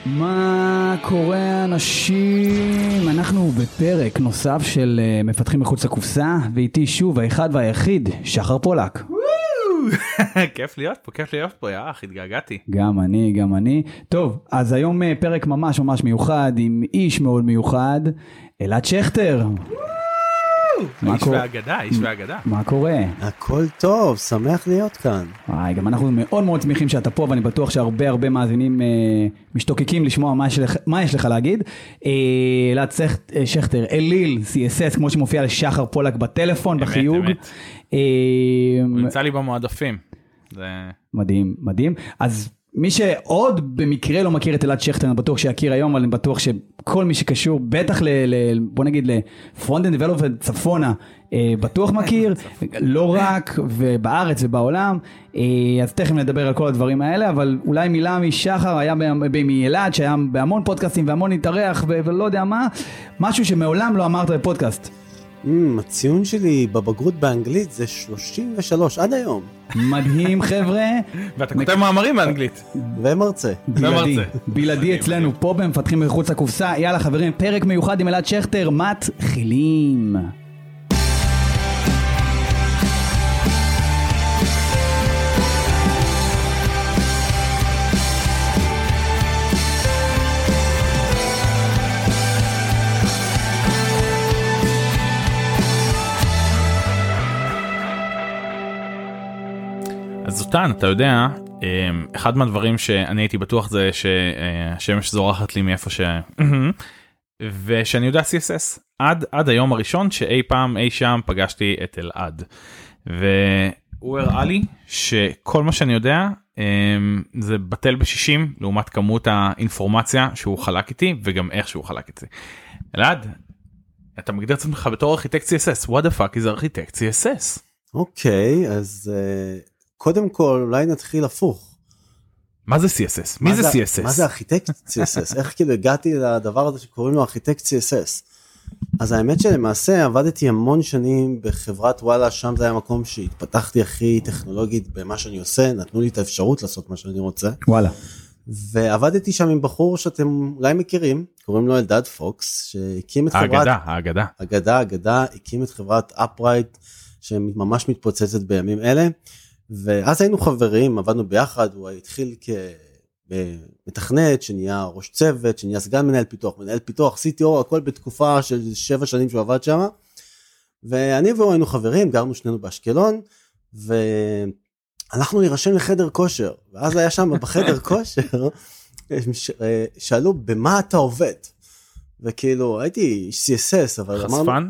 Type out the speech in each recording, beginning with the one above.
מה קורה אנשים? אנחנו בפרק נוסף של מפתחים מחוץ לקופסה, ואיתי שוב האחד והיחיד, שחר פולק. כיף להיות פה, התגעגעתי. גם אני. טוב, אז היום פרק ממש מיוחד, עם איש מאוד מיוחד, אלעד שכטר. איש והגדה. מה קורה? הכל טוב, שמח להיות כאן. גם אנחנו מאוד שמחים שאתה פה, ואני בטוח שהרבה מאזינים משתוקקים לשמוע מה יש לך להגיד. אלעד שכטר, אליל, CSS, כמו שמופיע לשחר פולק בטלפון, בחיוג. הוא נמצא לי במועדפים. מדהים. אז מי שעוד במקרה לא מכיר את אלעד שכטר, אני בטוח שיכיר היום, אבל אני בטוח שכל מי שקשור, בטח בוא נגיד לפרונט-אנד דבלופמנט צפונה, בטוח מכיר, לא רק ובארץ ובעולם, אז תכף נדבר על כל הדברים האלה, אבל אולי מילה משחר, היה מאלעד, שהיה בהמון פודקאסטים והמון התארח ולא יודע מה, משהו שמעולם לא אמרת בפודקאסט. הציון שלי בבגרות באנגלית זה 33 עד היום. מדהים חבר'ה. ואתה כותב מאמרים באנגלית. ומרצה. בלעדי אצלנו פה במפתחים מחוץ לקופסה. יאללה חברים, פרק מיוחד עם אלעד שכטר, מתחילים. אז זותן, אתה יודע, אחד מהדברים שאני הייתי בטוח זה שהשמש זורחת לי מאיפה ושאני יודע CSS, עד היום הראשון שאי פעם אי שם פגשתי את אלעד, והוא הראה לי שכל מה שאני יודע זה בטל ב-60 לעומת כמות האינפורמציה שהוא חלק איתי וגם איך שהוא חלק איתי. אלעד, אתה מגדיר את עצמך בתור ארכיטקט CSS, what the fuck is ארכיטקט CSS? אוקיי, אז קודם כל אולי נתחיל הפוך. מה זה CSS? מי זה CSS? מה זה ארכיטקט CSS? איך כאילו הגעתי לדבר הזה שקוראים לו ארכיטקט CSS? אז האמת שלמעשה עבדתי המון שנים בחברת וואלה, שם זה היה מקום שהתפתחתי הכי טכנולוגית במה שאני עושה, נתנו לי את האפשרות לעשות מה שאני רוצה. וואלה. ועבדתי שם עם בחור שאתם אולי מכירים, קוראים לו אלדד פוקס, שהקים את חברת... אגדה, הקים את חברת אפרייט, שממש מתפוצצת בימים אלה. ואז היינו חברים, עבדנו ביחד, הוא התחיל כמתכנת, שנהיה ראש צוות, שנהיה סגן מנהל פיתוח, CTO, הכל בתקופה של 7 שנים שהוא עבד שם, ואני והוא היינו חברים, גרנו שנינו באשקלון, והלכנו להירשם לחדר כושר, ואז היה שם בחדר כושר, שאלו במה אתה עובד, וכאילו הייתי איש CSS, אבל חשפן?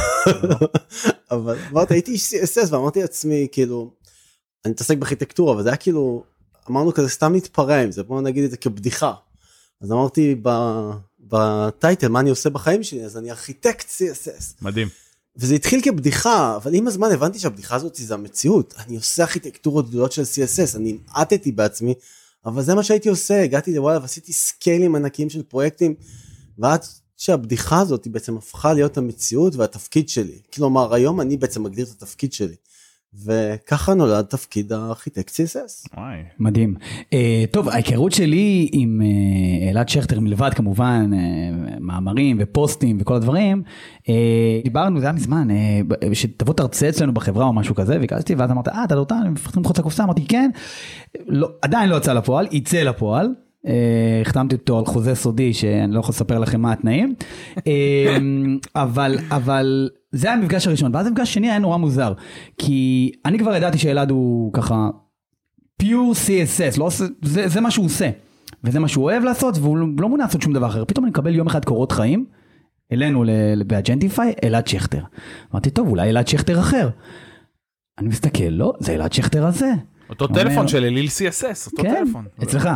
אבל אמרתי, הייתי איש CSS, ואמרתי לעצמי, כאילו, אני מתעסק בארכיטקטורה, אבל זה היה כאילו, אמרנו כזה סתם להתפרע עם זה, בואו נגיד את זה כבדיחה. אז אמרתי בטייטל, מה אני עושה בחיים שלי? אז אני ארכיטקט CSS. מדהים. וזה התחיל כבדיחה, אבל עם הזמן הבנתי שהבדיחה הזאת זה המציאות. אני עושה ארכיטקטורות גדולות של CSS, אני נעטתי בעצמי, אבל זה מה שהייתי עושה, הגעתי לוואלה ועשיתי סקיילים ענקיים של פרויקטים, ועד שהבדיחה הזאת היא בעצם הפכה להיות המציאות והתפקיד שלי. כלומר, היום אני בעצם מגדיר את התפקיד שלי. וככה נולד תפקיד הארכיטקט CSS. מדהים. טוב, ההיכרות שלי עם אלעד שכטר מלבד כמובן מאמרים ופוסטים וכל הדברים, דיברנו, זה היה מזמן, שתבוא תרצה אצלנו בחברה או משהו כזה, והגעתי ואז אמרת, אתה לא טען, מפתחים מחוץ לקופסה, אמרתי כן, עדיין לא יצא לפועל, יצא לפועל, החתמתי אותו על חוזה סודי שאני לא יכול לספר לכם מה התנאים, אבל זה היה המפגש הראשון, ואז המפגש השני היה נורא מוזר, כי אני כבר ידעתי שאלעד הוא ככה pure CSS, זה מה שהוא עושה, וזה מה שהוא אוהב לעשות, והוא לא מונה לעשות שום דבר אחר. פתאום אני מקבל יום אחד קורות חיים, אלינו באג'נטיפיי, אלעד שכטר. אמרתי, טוב, אולי אלעד שכטר אחר. אני מסתכל, לא, זה אלעד שכטר הזה. אותו טלפון של אליל CSS, אותו טלפון. כן, אצלך.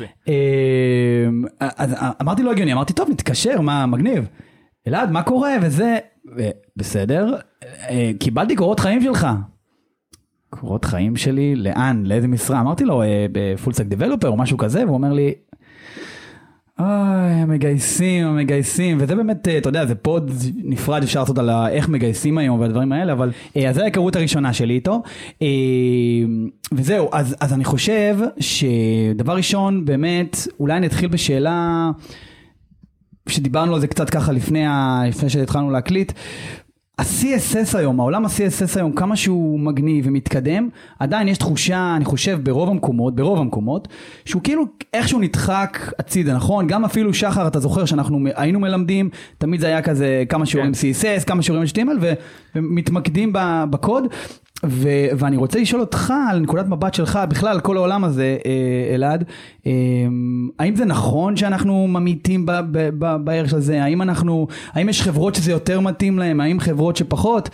אמרתי לא הגיוני, אמרתי, טוב, נתקשר, מה מגניב. אלעד, מה קורה? וזה, בסדר, קיבלתי קורות חיים שלך. קורות חיים שלי, לאן? לאיזה משרה? אמרתי לו, בפול סטק דבלופר או משהו כזה, והוא אומר לי, הם מגייסים, וזה באמת, אתה יודע, זה פוד נפרד, אפשר לעשות על איך מגייסים היום והדברים האלה, אבל אז זו ההיכרות הראשונה שלי איתו, וזהו, אז אני חושב שדבר ראשון, באמת, אולי נתחיל בשאלה, שדיברנו על זה קצת ככה לפני שהתחלנו להקליט, ה-CSS היום, העולם ה-CSS היום, כמה שהוא מגניב ומתקדם, עדיין יש תחושה, אני חושב, ברוב המקומות, שהוא כאילו איכשהו נדחק הצידה, נכון? גם אפילו שחר, אתה זוכר שאנחנו היינו מלמדים, תמיד זה היה כזה כמה שיעורים CSS, כמה שיעורים HTML, ומתמקדים בקוד, ואני רוצה לשאול אותך על נקודת מבט שלך, בכלל כל העולם הזה, אלעד, האם זה נכון שאנחנו ממיתים בערך של זה? האם יש חברות שזה יותר מתאים להם? האם חברות שפחות?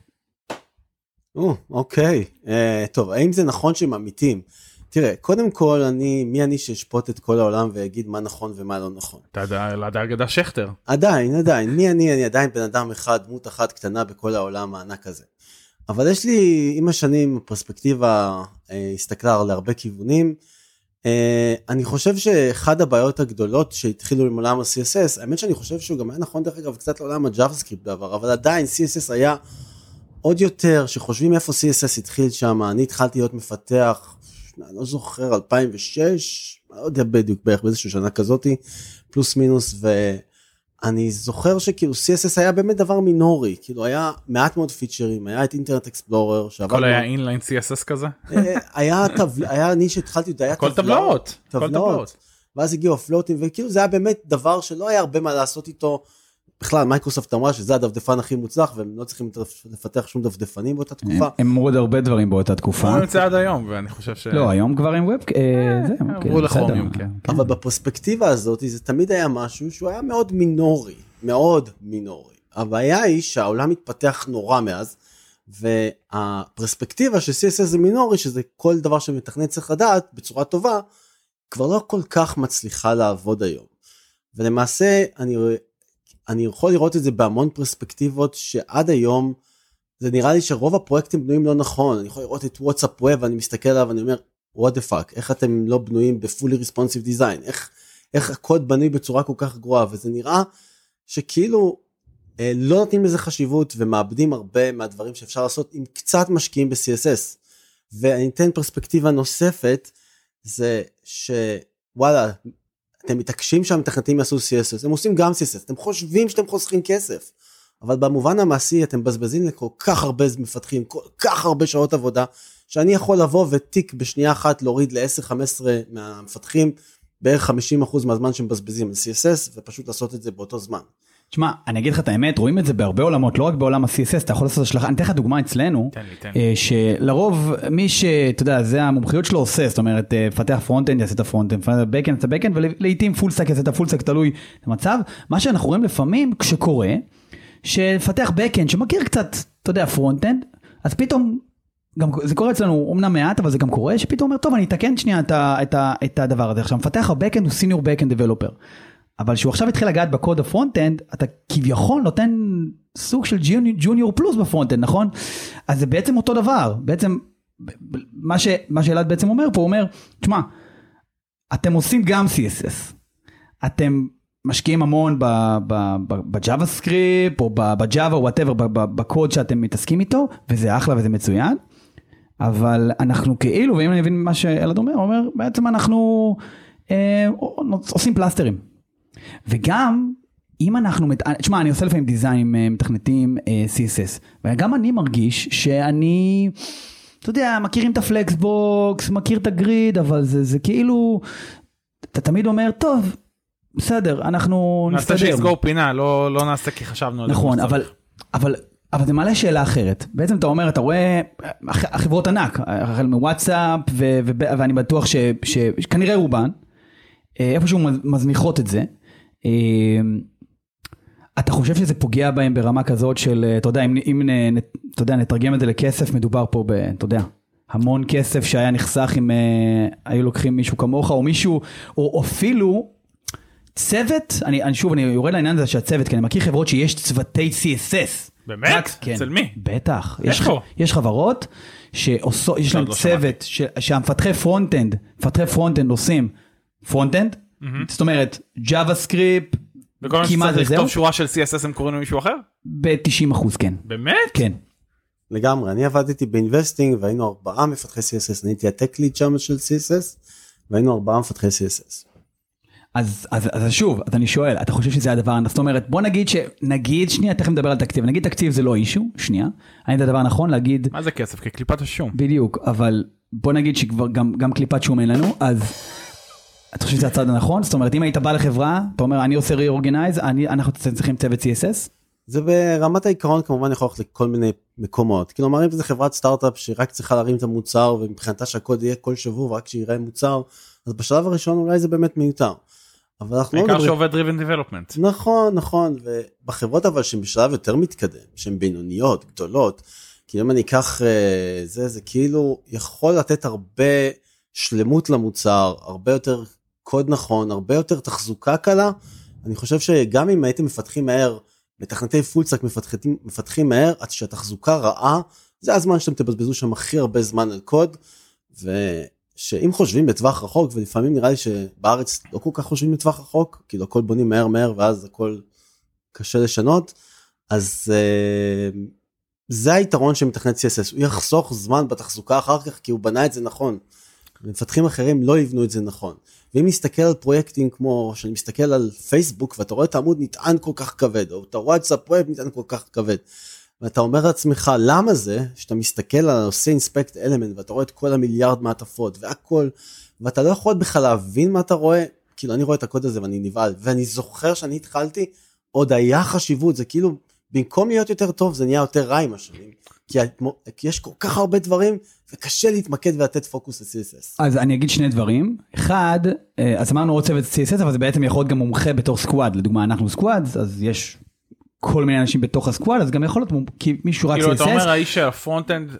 אוקיי, טוב, האם זה נכון שממיתים? תראה, קודם כל, מי אני שאשפוט את כל העולם ויגיד מה נכון ומה לא נכון? אתה אלעד אגדה שכטר. עדיין, מי אני עדיין בן אדם אחד, דמות אחת קטנה בכל העולם הענק הזה. אבל יש לי עם השנים פרספקטיבה הסתכלה להרבה כיוונים, אני חושב שאחד הבעיות הגדולות שהתחילו עם עולם ה-CSS, האמת שאני חושב שהוא גם היה נכון דרך אגב קצת לעולם ה-JavaScript בעבר, אבל עדיין CSS היה עוד יותר, שחושבים איפה CSS התחיל שם, אני התחלתי להיות מפתח, אני לא זוכר, 2006, לא יודע בדיוק בערך באיזושהי שנה כזאת, פלוס מינוס, אני זוכר שכאילו CSS היה באמת דבר מינורי, כאילו היה מעט מאוד פיצ'רים, היה את אינטרנט אקספלורר, הכל היה אינליין CSS כזה? היה אני שהתחלתי, היה טבלאות, ואז הגיעו הפלוטים, וכאילו זה היה באמת דבר שלא היה הרבה מה לעשות איתו, בכלל מייקרוסופט אמרה שזה הדפדפן הכי מוצלח, והם לא צריכים לפתח שום דפדפנים באותה תקופה. הם אמרו עוד הרבה דברים באותה תקופה. הוא יוצא עד היום, ואני חושב ש... לא, היום כבר עם ווב, אמרו לכרומיום, כן. אבל בפרספקטיבה הזאת, זה תמיד היה משהו שהוא היה מאוד מינורי. הבעיה היא שהעולם מתפתח נורא מאז, והפרספקטיבה של CSS זה מינורי, שזה כל דבר שמתכנת צריך לדעת בצורה טובה, כבר לא כל כך מצליחה לעבוד היום. ולמעשה, אני יכול לראות את זה בהמון פרספקטיבות, שעד היום, זה נראה לי שרוב הפרויקטים בנויים לא נכון, אני יכול לראות את וואטסאפ ווב, ואני מסתכל עליו, ואני אומר, what the fuck, איך אתם לא בנויים ב-fully responsive design, איך הקוד בנוי בצורה כל כך גרועה, וזה נראה שכאילו, לא נותנים לזה חשיבות, ומאבדים הרבה מהדברים שאפשר לעשות, אם קצת משקיעים ב-CSS, ואני אתן פרספקטיבה נוספת, זה שוואלה, אתם מתעקשים שהמתכנתים יעשו CSS, הם עושים גם CSS, אתם חושבים שאתם חוסכים כסף, אבל במובן המעשי אתם בזבזים לכל כך הרבה מפתחים, כל כך הרבה שעות עבודה, שאני יכול לבוא וטיק בשנייה אחת להוריד ל-10-15 מהמפתחים, בערך 50% מהזמן שהם מבזבזים על CSS, ופשוט לעשות את זה באותו זמן. תשמע, אני אגיד לך את האמת, רואים את זה בהרבה עולמות, לא רק בעולם ה-CSS, אתה יכול לעשות השלכה, אני אתן לך דוגמה אצלנו, שלרוב מי שאתה יודע, זה המומחיות שלו עושה, זאת אומרת, פתח פרונט-אנד יעשה את הפרונט-אנד, פתח בק-אנד, את הבק-אנד, ולעיתים פול-סטק יעשה את הפול-סטק, תלוי את המצב, מה שאנחנו רואים לפעמים, כשקורה, שפתח בק-אנד, שמכיר קצת, אתה יודע, פרונט-אנד, אז פתאום, גם זה קורה אצלנו, אמנם מעט, אבל זה גם קורה, שפתאום אומר, טוב, אני אתקן שנייה את הדבר הזה, עכשיו, מפתח הבק-אנד הוא סיניור בק-אנד דבלופר, אבל שהוא עכשיו התחיל לגעת בקוד הפרונט-אנד, אתה כביכול נותן סוג של ג'וניור פלוס בפרונט-אנד, נכון? אז זה בעצם אותו דבר, בעצם, מה שאלעד בעצם אומר פה, הוא אומר, תשמע, אתם עושים גם CSS, אתם משקיעים המון ב-JavaScript, או ב-Java, או whatever, בקוד שאתם מתעסקים איתו, וזה אחלה וזה מצוין, אבל אנחנו כאילו, ואם אני מבין מה שאלעד אומר, הוא אומר, בעצם אנחנו עושים פלסטרים. וגם, אם אנחנו, תשמע, אני עושה לפעמים דיזיין עם מתכנתים CSS, וגם אני מרגיש שאני, אתה יודע, מכירים את הפלקסבוקס, מכיר את הגריד, אבל זה כאילו, אתה תמיד אומר, טוב, בסדר, אנחנו נסתדר. נעשה שיסגור פינה, לא נעשה כי חשבנו על זה. נכון, אבל זה מעלה שאלה אחרת. בעצם אתה אומר, אתה רואה, החברות ענק, החל מוואטסאפ, ואני בטוח שכנראה רובן, איפשהו מזניחות את זה, אתה חושב שזה פוגע בהם ברמה כזאת של, אתה יודע, אם אתה יודע, נתרגם את זה לכסף, מדובר פה אתה יודע, המון כסף שהיה נחסך אם היו לוקחים מישהו כמוך, או מישהו, או אפילו צוות, אני יורד לעניין הזה שהצוות, כי אני מכיר חברות שיש צוותי CSS. באמת? אצל מי? בטח. יש חברות שיש להם צוות, שהמפתחי פרונט-אנד עושים פרונט-אנד, זאת אומרת, JavaScript, וכל מה שצריך לכתוב שורה של CSS הם קוראים למישהו אחר? ב-90% כן. באמת? כן. לגמרי, אני עבדתי באינבסטינג והיינו 4 מפתחי CSS, אני הייתי הטק ליד שם של CSS, והיינו 4 מפתחי CSS. אז שוב, אז אני שואל, אתה חושב שזה הדבר, זאת אומרת, בוא נגיד שנייה, תכף נדבר על תקציב, נגיד תקציב זה לא אישו, שנייה, האם זה הדבר נכון להגיד... מה זה כסף? כקליפת השום. בדיוק, אבל בוא נגיד שכבר גם קליפת שום אין לנו, אז אתה חושב שזה הצד הנכון? זאת אומרת, אם היית בא לחברה, אתה אומר, אני עושה reorganize, אנחנו צריכים צוות CSS? זה ברמת העיקרון כמובן יכול ללכת לכל מיני מקומות, כלומר אם זה חברת סטארט-אפ שרק צריכה להרים את המוצר ומבחינתה שהקוד יהיה כל שבוע ורק שיראה מוצר, אז בשלב הראשון אולי זה באמת מיותר. אבל אנחנו בעיקר שעובד driven development. נכון, ובחברות אבל שהן בשלב יותר מתקדם, שהן בינוניות, גדולות, כי אם אני אקח זה כאילו יכול לתת הרבה שלמות למוצר, הרבה יותר קוד נכון, הרבה יותר תחזוקה קלה, אני חושב שגם אם הייתם מפתחים מהר, מתכנתי פולסק מפתחים מהר, עד שהתחזוקה רעה, זה הזמן שאתם תבזבזו שם הכי הרבה זמן על קוד, ושאם חושבים בטווח רחוק, ולפעמים נראה לי שבארץ לא כל כך חושבים בטווח רחוק, כאילו הכל בונים מהר, ואז הכל קשה לשנות, אז זה היתרון שמתכנת CSS, הוא יחסוך זמן בתחזוקה אחר כך, כי הוא בנה את זה נכון, מפתחים אחרים לא יבנו את זה נכון, ואם נסתכל על פרויקטים כמו, שאני מסתכל על פייסבוק, ואתה רואה את העמוד נטען כל כך כבד, או את הוואטסאפ פרויקט נטען כל כך כבד, ואתה אומר לעצמך, למה זה, שאתה מסתכל על עושה אינספקט אלמנט, ואתה רואה את כל המיליארד מעטפות, והכל, ואתה לא יכול בכלל להבין מה אתה רואה, כאילו אני רואה את הקוד הזה ואני נבעל, ואני זוכר שאני התחלתי, עוד היה חשיבות, זה כאילו, במקום להיות יותר טוב, זה נהיה יותר רע עם השנים, כי יש כל כך הרבה דברים, וקשה להתמקד ולתת פוקוס ל-CSS. אז אני אגיד שני דברים. אחד, אז אמרנו עוד צוות CSS, אבל זה בעצם יכול להיות גם מומחה בתור סקוואד. לדוגמה, אנחנו סקוואד, אז יש כל מיני אנשים בתוך הסקוואד, אז גם יכול להיות מישהו רק CSS. כאילו אתה אומר, האיש של הפרונט-אנד,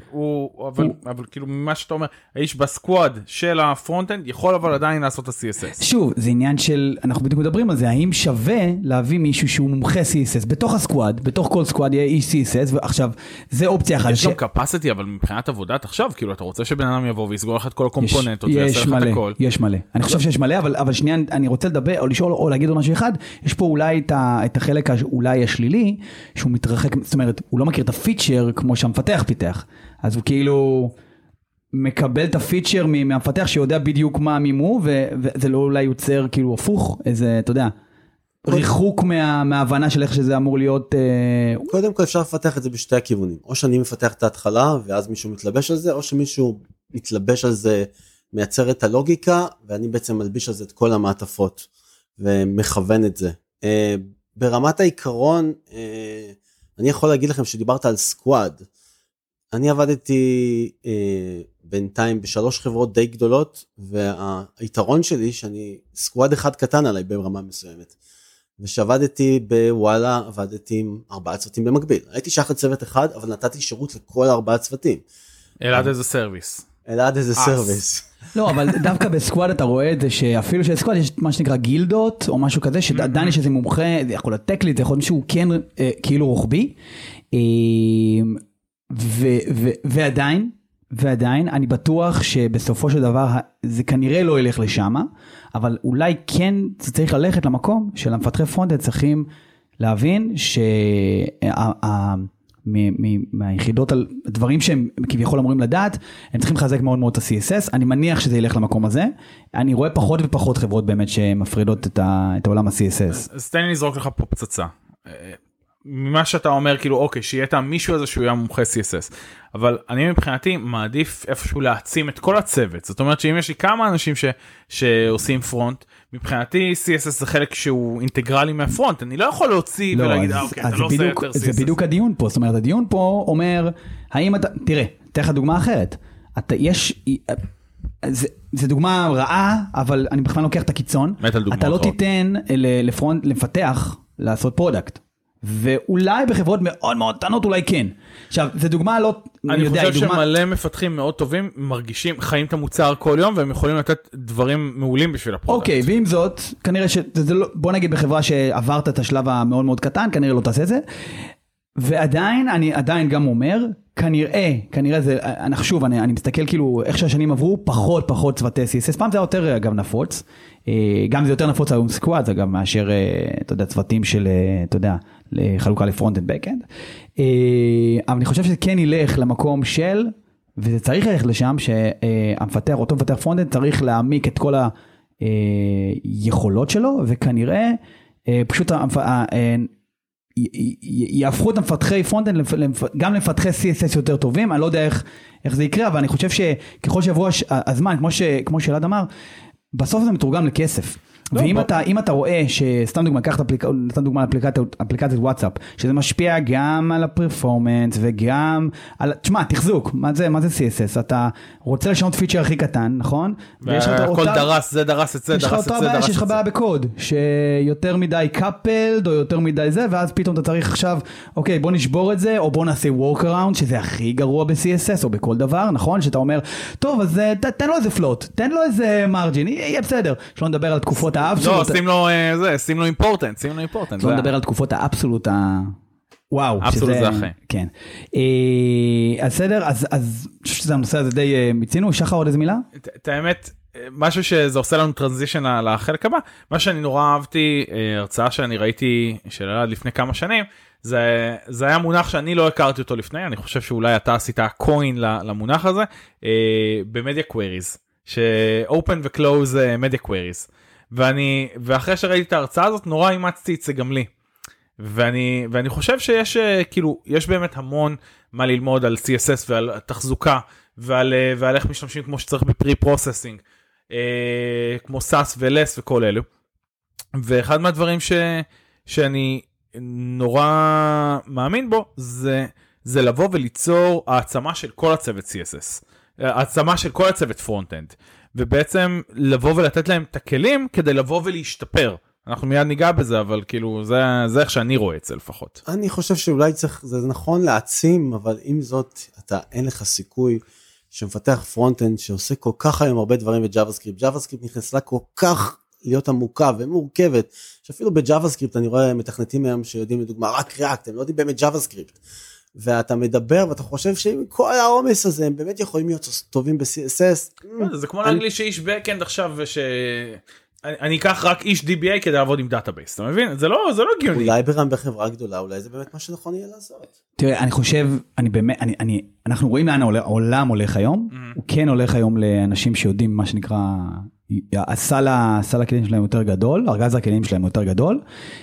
אבל כאילו ממה שאתה אומר, האיש בסקוואד של הפרונט-אנד, יכול אבל עדיין לעשות את ה-CSS. שוב, זה עניין של, אנחנו בדיוק מדברים על זה, האם שווה להביא מישהו שהוא מומחה CSS בתוך הסקוואד, בתוך כל סקוואד יהיה איש CSS, ועכשיו, זה אופציה אחת. יש גם capacity, אבל מבחינת עבודת עכשיו, כאילו אתה רוצה שבן אדם יבוא ויסגור לך את כל הקומפוננטות, ויעשה לך את הכל. יש מלא. אני חושב שיש מלא, אבל שנייה, אני רוצה לדבר, או לשאול, או להגיד עוד משהו אחד, יש פה אולי את החלק אולי השלילי, שהוא מתרחק, זאת אומרת, הוא לא מכיר את הפיצ'ר כמו שהמפתח פיתח, אז הוא כאילו מקבל את הפיצ'ר מהמפתח שיודע בדיוק מה מימו, וזה לא אולי יוצר כאילו הפוך, איזה, אתה יודע, ריחוק מההבנה של איך שזה אמור להיות. קודם כל אפשר לפתח את זה בשתי הכיוונים, או שאני מפתח את ההתחלה, ואז מישהו מתלבש על זה, או שמישהו מתלבש על זה, מייצר את הלוגיקה, ואני בעצם מלביש על זה את כל המעטפות, ומכוון את זה. ברמת העיקרון, אני יכול להגיד לכם שדיברת על סקוואד, אני עבדתי בינתיים בשלוש חברות די גדולות, והיתרון שלי שאני סקוואד אחד קטן עליי ברמה מסוימת, ושעבדתי בוואלה, עבדתי עם 4 צוותים במקביל, הייתי שייך לצוות אחד, אבל נתתי שירות לכל 4 צוותים. אלעד איזה סרוויס. אלעד איזה סרוויס. לא, אבל דווקא בסקוואד אתה רואה את זה שאפילו שבסקוואד יש מה שנקרא גילדות או משהו כזה, שעדיין יש איזה מומחה, זה יכול להיות טקלית, זה יכול להיות מישהו כן כאילו רוחבי, ועדיין אני בטוח שבסופו של דבר זה כנראה לא ילך לשם, אבל אולי כן זה צריך ללכת למקום של המפתחי פרונט-אנד צריכים להבין מהיחידות על דברים שהם כביכול אמורים לדעת, הם צריכים לחזק מאוד מאוד את ה-CSS, אני מניח שזה ילך למקום הזה, אני רואה פחות ופחות חברות באמת שמפרידות את העולם ה-CSS. אז תן לי לזרוק לך פה פצצה. ממה שאתה אומר, כאילו, אוקיי, שיהיה את מישהו הזה שהוא יהיה מומחה CSS, אבל אני מבחינתי מעדיף איפשהו להעצים את כל הצוות, זאת אומרת שאם יש לי כמה אנשים שעושים פרונט, מבחינתי CSS זה חלק שהוא אינטגרלי מהפרונט, אני לא יכול להוציא ולהגיד, אוקיי, אתה לא עושה יותר CSS. זה בדיוק הדיון פה, זאת אומרת, הדיון פה אומר, האם אתה, תראה, תן לך דוגמה אחרת, זה דוגמה רעה, אבל אני בכלל לוקח את הקיצון, אתה לא תיתן לפתח לעשות פרודקט, ואולי בחברות מאוד מאוד קטנות אולי כן. עכשיו, זו דוגמה לא... אני חושב שמלא מפתחים מאוד טובים, מרגישים, חיים את המוצר כל יום, והם יכולים לתת דברים מעולים בשביל הפרודקט. אוקיי, ועם זאת, כנראה בוא נגיד בחברה שעברת את השלב המאוד מאוד קטן, כנראה לא תעשה את זה, ועדיין, אני עדיין גם אומר, כנראה זה, שוב, אני מסתכל כאילו איך שהשנים עברו, פחות צוותי CSS, פעם זה יותר אגב נפוץ, גם זה יותר נפוץ היום סקוואד, אגב, מאשר, אתה יודע, צוותים של, אתה יודע, לחלוקה לפרונט אנד בקאנד, אבל אני חושב שזה כן ילך למקום של, וזה צריך ללכת לשם, שהמפתח, אותו מפתח פרונט אנד צריך להעמיק את כל היכולות שלו, וכנראה, פשוט יהפכו את המפתחי פרונט-אנד גם למפתחי CSS יותר טובים, אני לא יודע איך זה יקרה, אבל אני חושב שככל שעברו הזמן, כמו שאלעד אמר, בסוף זה מתורגם לכסף. ואם אתה רואה שסתם דוגמה, נתן דוגמה לאפליקציית וואטסאפ, שזה משפיע גם על הפרפורמנס וגם על, תשמע, תחזוק, מה זה CSS? אתה רוצה לשנות פיצ'ר הכי קטן, נכון? והכל דרס, זה דרס את זה, דרס את זה, דרס את זה. יש לך בעיה בקוד, שיותר מדי קאפלד, או יותר מדי זה, ואז פתאום אתה צריך עכשיו, אוקיי, בוא נשבור את זה, או בוא נעשה workaround, שזה הכי גרוע ב-CSS, או בכל דבר, נכון? שאתה אומר, טוב, אז תן לו איזה פלוט, תן לו איזה מרג'ין, יהיה בסדר. שלא נדבר על תקופות לא, שים לו אימפורטנט, לא נדבר על תקופות האבסולוט, וואו. אבסולוט זה אחרי. כן. אז בסדר, אז שזה הנושא הזה די מצינו, שחר עוד איזה מילה? את האמת, משהו שזה עושה לנו טרנזישן לחלק הבא, מה שאני נורא אהבתי, הרצאה שאני ראיתי של אלעד לפני כמה שנים, זה היה מונח שאני לא הכרתי אותו לפני, אני חושב שאולי אתה עשית קוין למונח הזה, במדיה קוויריז, ש-open ו-close מדיה קוויריז. ואחרי שראיתי את ההרצאה הזאת, נורא אימצתי את זה גם לי. ואני חושב שיש, כאילו, יש באמת המון מה ללמוד על CSS ועל תחזוקה, ועל איך משתמשים כמו שצריך בפרי-פרוססינג, כמו SAS ו-LS וכל אלו. ואחד מהדברים שאני נורא מאמין בו, זה לבוא וליצור העצמה של כל הצוות CSS. העצמה של כל הצוות פרונט-אנד. ובעצם לבוא ולתת להם את הכלים כדי לבוא ולהשתפר. אנחנו מיד ניגע בזה, אבל כאילו זה איך שאני רואה את זה לפחות. אני חושב שאולי צריך, זה נכון להעצים, אבל עם זאת, אין לך סיכוי שמפתח פרונט-אנד שעושה כל כך היום הרבה דברים בג'אווה-סקריפט. ג'אווה-סקריפט נכנסה כל כך להיות עמוקה ומורכבת, שאפילו בג'אווה-סקריפט אני רואה מתכנתים היום שיודעים לדוגמה רק ריאקט, הם לא יודעים באמת ג'אווה-סקריפט. ואתה מדבר ואתה חושב שעם כל העומס הזה הם באמת יכולים להיות טובים ב-CSS. זה כמו להגיד לי שאיש בקאנד עכשיו אני אקח רק איש DBA כדי לעבוד עם דאטאבייס, אתה מבין? זה לא גיוני. אולי בחברה גדולה, אולי זה באמת מה שנכון יהיה לעשות. תראה, אני חושב, אנחנו רואים לאן העולם הולך היום, הוא כן הולך היום לאנשים שיודעים מה שנקרא, הסל הכלים שלהם יותר גדול, ארגז הכלים שלהם יותר גדול,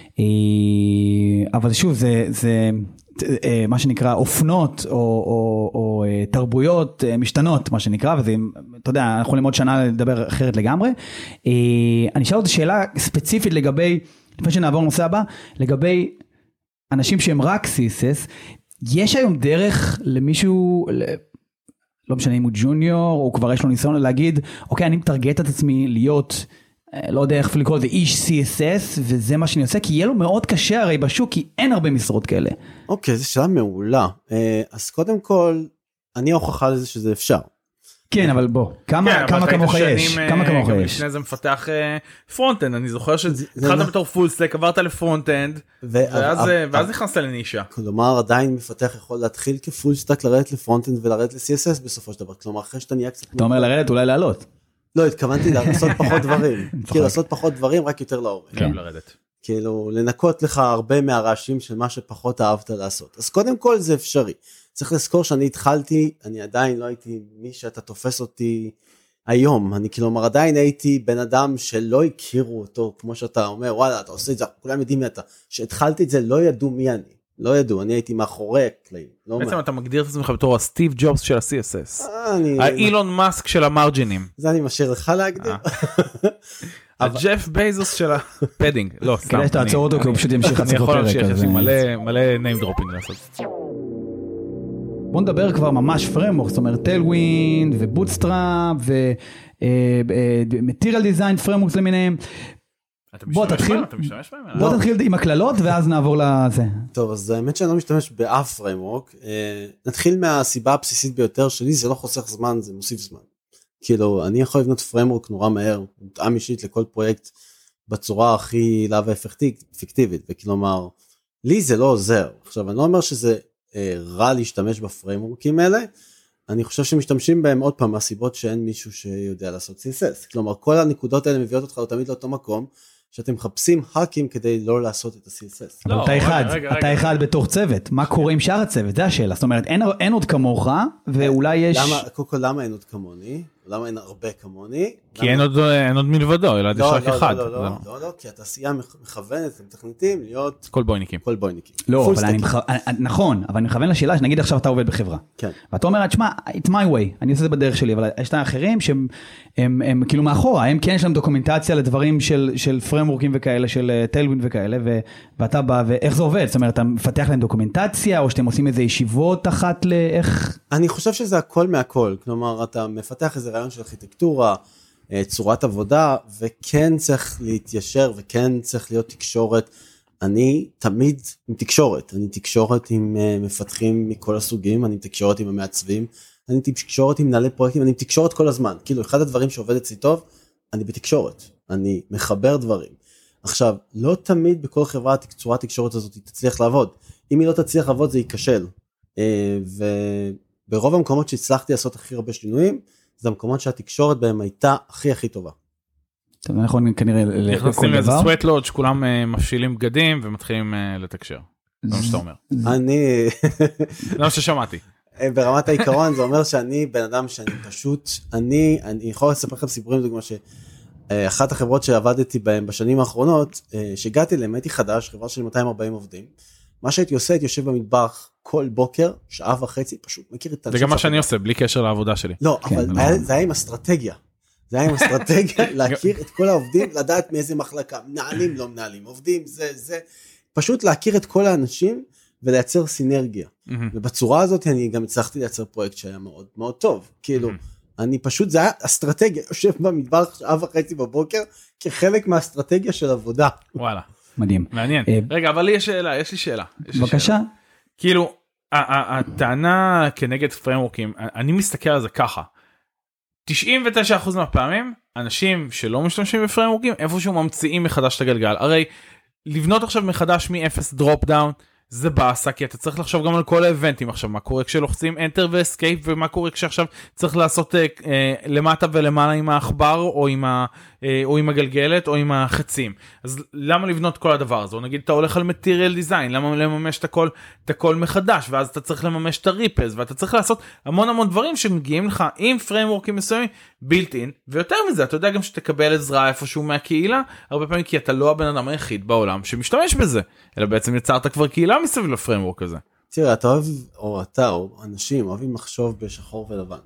אבל שוב, זה מה שנקרא אופנות או תרבויות משתנות, מה שנקרא, וזה, אתה יודע, אנחנו יכולים עוד שנה לדבר אחרת לגמרי. אני שאל עוד שאלה ספציפית לגבי, לפני שנעבור לנושא הבא, לגבי אנשים שהם רק CSS, יש היום דרך למישהו, לא משנה אם הוא ג'וניור, או כבר יש לו ניסיון להגיד, אוקיי, אני מתרגט את עצמי להיות, לא יודע איך לקרוא לזה, איש CSS, וזה מה שאני עושה, כי יהיה לו מאוד קשה הרי בשוק, כי אין הרבה משרות כאלה. אוקיי, זו שאלה מעולה. אז קודם כל, אני הוכחה לזה שזה אפשר. כן, אבל בוא, כמה כמוך יש? כמה כמוך יש? לפני זה מפתח פרונט-אנד, אני זוכר שהתחלת בתור פול סטק, עברת לפרונט-אנד, ואז נכנסת לנישה. כלומר, עדיין מפתח יכול להתחיל כפול סטק, לרדת לפרונט-אנד ולרדת ל-CSS בסופו של דבר. כלומר, אחרי שאתה נהיה קצת... אתה אומר לרדת, אולי לעלות. לא, התכוונתי לעשות פחות דברים. כאילו, לעשות פחות דברים, רק יותר לאור. גם לרדת. כאילו, לנקות לך הרבה מהרעשים של מה שפחות אהבת לעשות. אז קודם כל זה אפשרי. צריך לזכור שאני התחלתי, אני עדיין לא הייתי מי שאתה תופס אותי היום. אני כלומר עדיין הייתי בן אדם שלא הכירו אותו, כמו שאתה אומר, וואלה, אתה עושה את זה, כולם יודעים מי אתה. שהתחלתי את זה, לא ידעו מי אני. לא ידעו, אני הייתי מאחורי הקלעים. בעצם אתה מגדיר את עצמך בתור הסטיב ג'ובס של ה-CSS. האילון מאסק של המרג'ינים. זה אני משאיר לך להגדיר. הג'ף בייזוס של הפדינג. לא, סתם. כדי שתעצור אותו, כי הוא פשוט ימשיך לצאת בפרק. אני יכול להמשיך, יש לי מלא name dropping לעשות. בוא נדבר כבר ממש פרמוורק, זאת אומרת טיילווינד ובוטסטראפ ומטריאל דיזיין פרמוורקס למיניהם. בוא תתחיל עם הכללות ואז נעבור לזה. טוב, אז האמת שאני לא משתמש באף פרמוורק. נתחיל מהסיבה הבסיסית ביותר שלי, זה לא חוסך זמן, זה מוסיף זמן. כאילו, אני יכול לבנות פרמוורק נורא מהר, מותאם אישית לכל פרויקט בצורה הכי יעילה ואפקטיבית, וכלומר, לי זה לא עוזר. עכשיו, אני לא אומר שזה רע להשתמש בפריימורקים האלה, אני חושב שמשתמשים בהם עוד פעם, מהסיבות שאין מישהו שיודע לעשות CSS, כלומר כל הנקודות האלה מביאות אותך תמיד לאותו מקום, שאתם מחפשים האקים כדי לא לעשות את ה-CSS. אבל אתה אחד בתוך צוות, מה קורה עם שאר הצוות? זה השאלה, זאת אומרת, אין עוד כמוך, ואולי יש... למה אין עוד כמוני? למה אין הרבה כמוני? כי אין עוד מלבדו, אלא יש רק אחד. לא, כי התעשייה מכוונת, הם תכניתים להיות... כל בויניקים. לא, נכון, אבל אני מכוון לשאלה, שנגיד עכשיו אתה עובד בחברה. כן. ואתה אומר, תשמע, it's my way, אני עושה את זה בדרך שלי, אבל יש את האחרים שהם כאילו מאחורה, הם כן יש להם דוקומנטציה לדברים של פריימורקים וכאלה, של טיילווינד וכאלה, ואתה בא, ואיך זה עובד? זאת אומרת, אתה מפתח להם דוקומנטציה, או שאתם עושים איזה ישיבות אחת לאיך... אני חושב שזה הכל מהכל, כלומר, אתה מפתח איזה רעיון של ארכיטקטורה, צורת עבודה, וכן צריך להתיישר, וכן צריך להיות תקשורת. אני תמיד עם תקשורת, אני תקשורת עם מפתחים מכל הסוגים, אני תקשורת עם המעצבים, אני תקשורת עם מנהלי פרויקטים, אני תקשורת כל הזמן. כאילו, אחד הדברים שעובד אצלי טוב, אני בתקשורת, אני מחבר דברים. עכשיו, לא תמיד בכל חברה צורת התקשורת הזאת תצליח לעבוד. אם היא לא תצליח לעבוד, זה ייכשל. וברוב המקומות שהצלחתי לעשות הכי הרבה שינויים, זה המקומות שהתקשורת בהם הייתה הכי טובה. טוב, נכון כנראה נכנסים לאיזה sweat lodge, שכולם מפשילים בגדים ומתחילים לתקשר. זה מה שאתה אומר. אני... זה מה ששמעתי. ברמת העיקרון זה אומר שאני בן אדם שאני פשוט, אני יכול לספר לכם סיפורים, דוגמה שאחת החברות שעבדתי בהם בשנים האחרונות, שהגעתי להם, הייתי חדש, חברה של 240 עובדים, מה שהייתי עושה, הייתי יושב במטבח כל בוקר, שעה וחצי, פשוט מכיר את זה גם מה שאני עושה, בלי קשר לעבודה שלי. לא, אבל זה היה עם אסטרטגיה. זה היה עם אסטרטגיה, להכיר את כל העובדים, לדעת מאיזה מחלקה, מנהלים, לא מנהלים, עובדים, זה. פשוט להכיר את כל האנשים, ולייצר סינרגיה. ובצורה הזאת אני גם הצלחתי לייצר פרויקט שהיה מאוד מאוד טוב. כאילו, אני פשוט, זה היה אסטרטגיה, יושב במטבח שעה וחצי בבוקר, כחלק מהאסטרטגיה של עבודה. וואלה. מדהים. מעניין. רגע, אבל יש לי שאלה. בבקשה. כאילו, הטענה כנגד פריימורקים, אני מסתכל על זה ככה. 99% מהפעמים, אנשים שלא משתמשים בפריימורקים, איפשהו ממציאים מחדש את הגלגל. הרי, לבנות עכשיו מחדש מ-0 דרופ דאון, זה באסה, כי אתה צריך לחשוב גם על כל האבנטים עכשיו, מה קורה כשלוחצים Enter ו-Escape, ומה קורה כשעכשיו צריך לעשות למטה ולמעלה עם האחבר, או עם הגלגלת, או עם החצים. אז למה לבנות כל הדבר הזה? או נגיד, אתה הולך על Material Design, למה לממש את הכל מחדש, ואז אתה צריך לממש את הריפז, ואתה צריך לעשות המון דברים שמגיעים לך עם פריימורקים מסוימים, built in, ויותר מזה, אתה יודע גם שתקבל עזרה איפשהו מהקהילה, הרבה פעמים כי אתה לא הבן אדם היחיד בעולם שמשתמש בזה, אלא בעצם יצרת כבר קהילה מסביב לפריימורק הזה. תראה, אתה אוהב, או אנשים אוהבים לחשוב בשחור ולבן.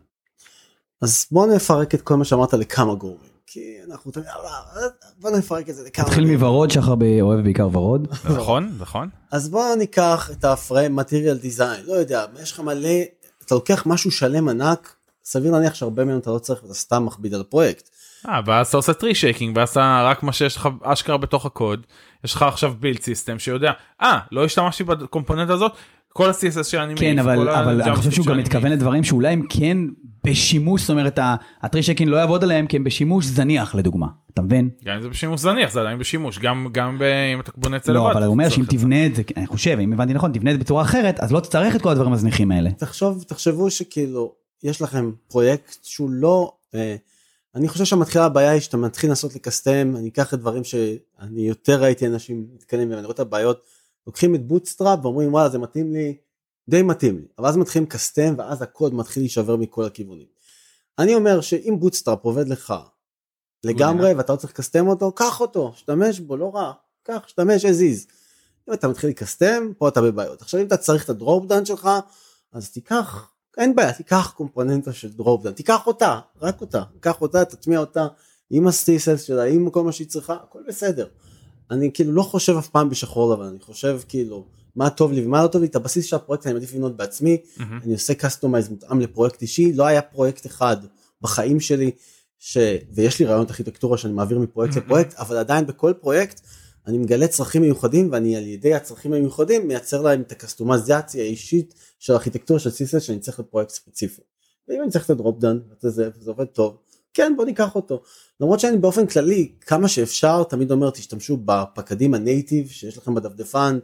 אז בוא נפרק את כל מה שאמרת לכמה גורמים, כי אנחנו תמיד, בוא נפרק את זה לכמה גורמים. תתחיל מוורוד, שחר אוהב בעיקר ורוד. נכון. אז בוא ניקח את Material Design, לא יודע, יש לך מלא, אתה לוקח משהו שלם ענק, סביר להניח שהרבה מהם אתה לא צריך, ואתה סתם מכביד על הפרויקט. ואז אתה עושה טרי שייקינג, ואז רק מה שיש לך אשכרה בתוך הקוד, יש לך עכשיו בילד סיסטם שיודע, לא השתמשתי בקומפוננט הזאת, כל ה-CSS שאני מעיף. כן, אבל אני חושב שהוא גם מתכוון לדברים שאולי הם כן בשימוש, זאת אומרת, הטרי שייקינג לא יעבוד עליהם, כי הם בשימוש זניח לדוגמה, אתה מבין? גם אם זה בשימוש זניח, זה עדיין בשימוש, גם אם אתה בונה את זה לבד. לא, אבל הוא אומר שאם תבנה את זה, אני חושב, אם הבנתי נכון, תבנה את זה בצורה אחרת, אז לא תצטרך את כל הדברים הזניחים האלה. תחשבו שכאילו, יש לכם פרויקט שהוא לא, אני חושב שהמתחילה הבעיה היא שאתה מתחיל לעשות לקסטם, אני אקח את דברים שאני יותר ראיתי אנשים מתקנים, ואני רואה את הבעיות, לוקחים את בוטסטראפ ואומרים וואלה זה מתאים לי, די מתאים לי, אבל אז מתחילים לקסטם ואז הקוד מתחיל להישבר מכל הכיוונים. אני אומר שאם בוטסטראפ עובד לך לגמרי ואתה לא צריך לקסטם אותו, קח אותו, שתמש בו, לא רע, קח, שתמש as is. אם אתה מתחיל לקסטם, פה אתה בבעיות. עכשיו אם אתה צריך את הדרופ דאון שלך, אז תיקח, אין בעיה, תיקח קומפוננטה של דרופ דאון, תיקח אותה, רק אותה, תיקח אותה, תטמיע אותה, עם ה-CSS שלה, עם כל מה שהיא צריכה, הכל בסדר. אני כאילו לא חושב אף פעם בשחור לבן, אני חושב כאילו, מה טוב לי ומה לא טוב לי, את הבסיס של הפרויקט אני מעדיף לבנות בעצמי, אני עושה קסטומייז מותאם לפרויקט אישי, לא היה פרויקט אחד בחיים שלי, ויש לי רעיון ארכיטקטורה שאני מעביר מפרויקט לפרויקט, אבל עדיין בכל פרויקט, אני מגלה צרכים מיוחדים, ואני על ידי הצרכים המיוחדים, מייצר להם את הקסטומיזציה האישית של הארכיטקטורה של CSS, שאני צריך לפרויקט ספציפי. ואם אני צריך את הדרופ דאון, וזה עובד טוב, כן, בוא ניקח אותו. למרות שאני באופן כללי, כמה שאפשר, תמיד אומר, תשתמשו בפקדים הנייטיב, שיש לכם בדפדפן,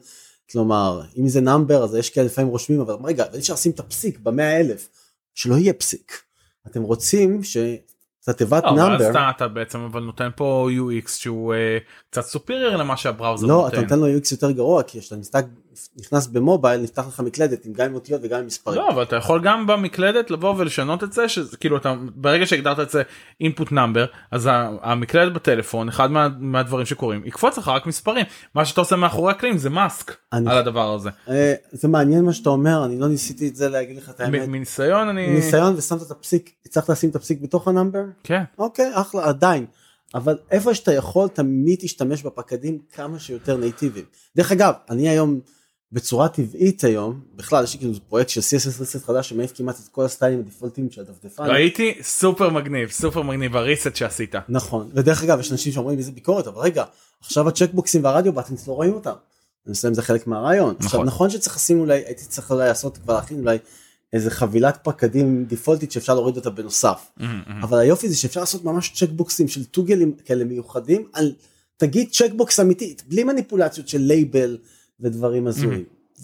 כלומר, אם זה נאמבר, אז יש כאלה לפעמים רושמים, אבל רגע, אבל אפשר לשים את הפסיק ב100,000, שלא יהיה פסיק. אתם רוצים תיבת נאמבר. אז אתה בעצם אבל נותן פה UX שהוא קצת סופרייר למה שהבראוזר נותן. לא, אתה נותן לו UX יותר גרוע, כי כשאתה נכנס במובייל, נפתח לך מקלדת עם גם עם אותיות וגם עם מספרים. לא, אבל אתה יכול גם במקלדת לבוא ולשנות את זה, שכאילו אתה, ברגע שהגדרת את זה input number, אז המקלדת בטלפון, אחד מהדברים שקורים, יקפוץ לך רק מספרים. מה שאתה עושה מאחורי הקלעים זה מאסק על הדבר הזה. זה מעניין מה שאתה אומר, אני לא ניסיתי את זה להגיד לך את האמת. מניסיון ושמת את הפסיק, הצלחת לשים את הפסיק בתוך הנאמבר? כן. אוקיי, אחלה, עדיין. אבל איפה שאתה יכול, תמיד תשתמש בפקדים כמה שיותר נייטיביים. דרך אגב, אני היום, בצורה טבעית היום, בכלל, יש לי כאילו פרויקט של CSS ריסט חדש, שמעיף כמעט את כל הסטיילים הדפולטיים של הדפדפן. ראיתי סופר מגניב, הריסט שעשית. נכון, ודרך אגב, יש אנשים שאומרים איזה ביקורת, אבל רגע, עכשיו הצ'קבוקסים והרדיו באטינס לא רואים אותם. אני מסיים, זה חלק מהרעיון. עכשיו, נכון שצריך לשים אולי, הייתי צריך אולי לעשות כבר להכין אולי איזה חבילת פקדים דיפולטית שאפשר להוריד אותה בנוסף. אבל היופי זה שאפשר לעשות ממש צ'קבוקסים של טוגלים כאלה מיוחדים, על תגיד צ'קבוקס אמיתית, בלי מניפולציות של לייבל ודברים הזויים.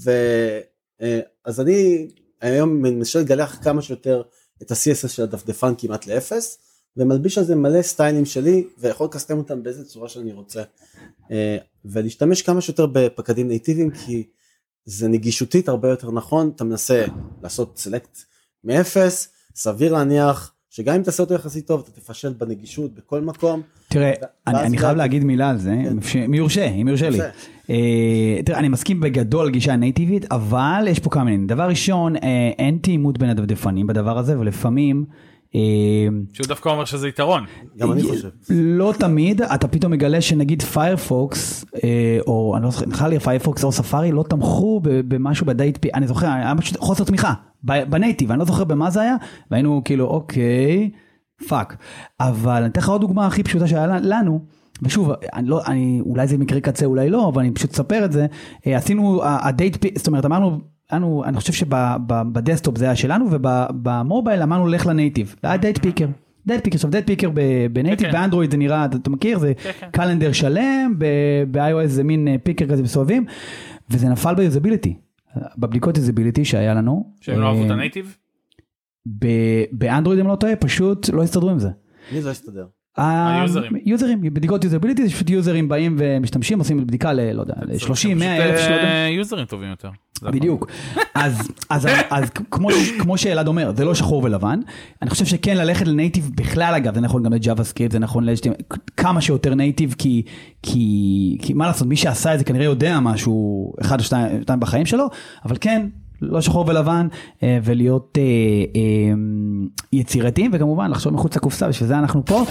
אז אני היום מנסה לגלח כמה שיותר את ה-CSS של הדפדפן כמעט לאפס, ומלביש על זה מלא סטיילים שלי, ויכול לקסטם אותם באיזה צורה שאני רוצה, ולהשתמש כמה שיותר בפקדים נייטיביים, כי זה נגישותית הרבה יותר נכון, אתה מנסה לעשות סלקט מאפס, סביר להניח, שגם אם תעשה אותו יחסית טוב, אתה תפשל בנגישות בכל מקום. תראה, אני חייב להגיד מילה על זה, אם יורשה לי. תראה, אני מסכים בגדול על גישה נייטיבית, אבל יש פה כמה מילים. דבר ראשון, אין תאימות בין הדפדפנים בדבר הזה, ולפעמים שהוא דווקא אומר שזה יתרון. גם אני חושב. לא תמיד, אתה פתאום מגלה שנגיד פיירפוקס, או אני לא זוכר, נראה לי פיירפוקס או ספארי, לא תמכו במשהו בדייט, אני זוכר, היה פשוט חוסר תמיכה, בנייטיב, אני לא זוכר במה זה היה, והיינו כאילו, אוקיי, פאק. אבל אני אתן לך עוד דוגמה הכי פשוטה שהיה לנו, ושוב, אולי זה מקרה קצה, אולי לא, אבל אני פשוט אספר את זה, עשינו, זאת אומרת, אמרנו, אני חושב שבדסטופ זה היה שלנו, ובמובייל אמרנו לך לנייטיב, זה היה דייט פיקר. עכשיו דייט פיקר בנייטיב, באנדרואיד זה נראה, אתה מכיר, זה קלנדר שלם, ב-iOS זה מין פיקר כזה בסובבים, וזה נפל ביוזביליטי, בבדיקות יוזביליטי שהיה לנו. שהם לא אהבו את הנייטיב? באנדרואיד הם לא טועה, פשוט לא הסתדרו עם זה. מי זה הסתדר? יוזרים, בדיקות יוזביליטי, זה פשוט יוזרים באים ומשתמשים, עושים בדיקה לא יודע, ל-30, 100 אלף יוזרים טובים יותר. בדיוק. אז כמו שאלעד אומר, זה לא שחור ולבן. אני חושב שכן ללכת לנייטיב בכלל, אגב, זה נכון גם ל-JavaScript, זה נכון כמה שיותר נייטיב, כי מה לעשות, מי שעשה את זה כנראה יודע משהו, אחד או שתיים בחיים שלו, אבל כן, לא שחור ולבן, ולהיות יצירתיים, וכמובן לחשוב מחוץ לקופסה, בשביל זה אנחנו פה.